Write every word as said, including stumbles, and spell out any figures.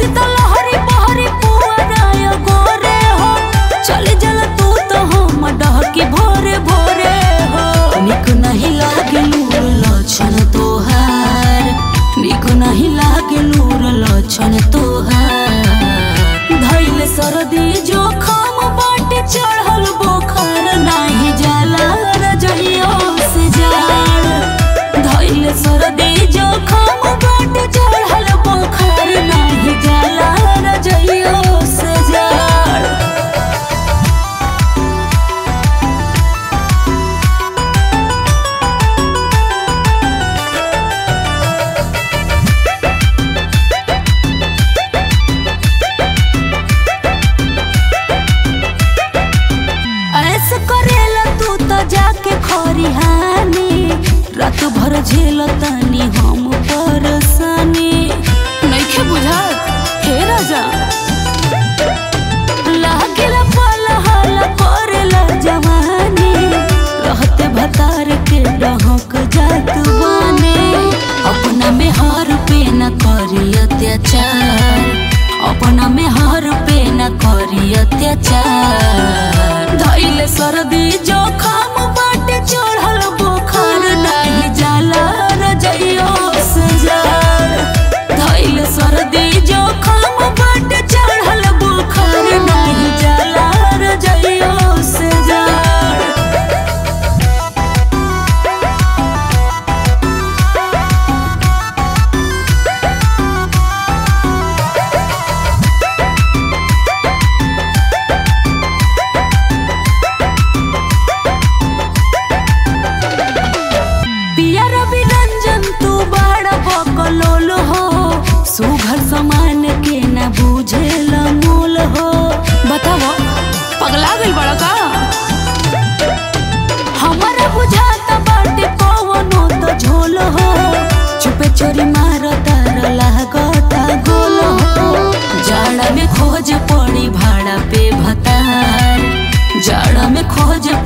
शीतल लहरी बहरी पुअराय गोरे हो चले जल तू तो हम डहकी भोरे भोरे हो। निक नहीं लागे लूर लक्षण तोहार, निक नहीं लागे लूर लक्षण तोहार। धैल सरदी जोखम बाटे चढ़ल बोखर नाही जाला रजइयो से जाड़। धैल सरदी जोखम बाटे चढ़ल बोखर नाही जाला रजइयो से जाड़। ऐसे करेला तू तो जाके खरिहानी, रात भर झेल तनी हम परेशानी। नइखे बुझात हे राजा लागेला पलहल करेला जवानी, रहते भतार के डहक जात बानी। अपना में हर पे न करी अत्याचार, अपना में हर पे न करी अत्याचार। धैल सरदी जोखम बाटे चढ़ल बोखर नाही जाला रजइयो से जाड़। धैल सरदी जोखम बाटे चढ़ल बोखर नाही जाला रजइयो से जाड़। पिया रवि रंजन तू बड़ा बकलोल हो, सुघर समान के न बुझेला मोल हो। बताओ पगला गइल बड़ा का? हमारा बुझाता बाटे कवनो तो झोल हो, छुपे चोरी मारता लागता गोल हो। जाड़ा में खोज पड़ी भाड़ा पे भतार, जाड़ा में खोज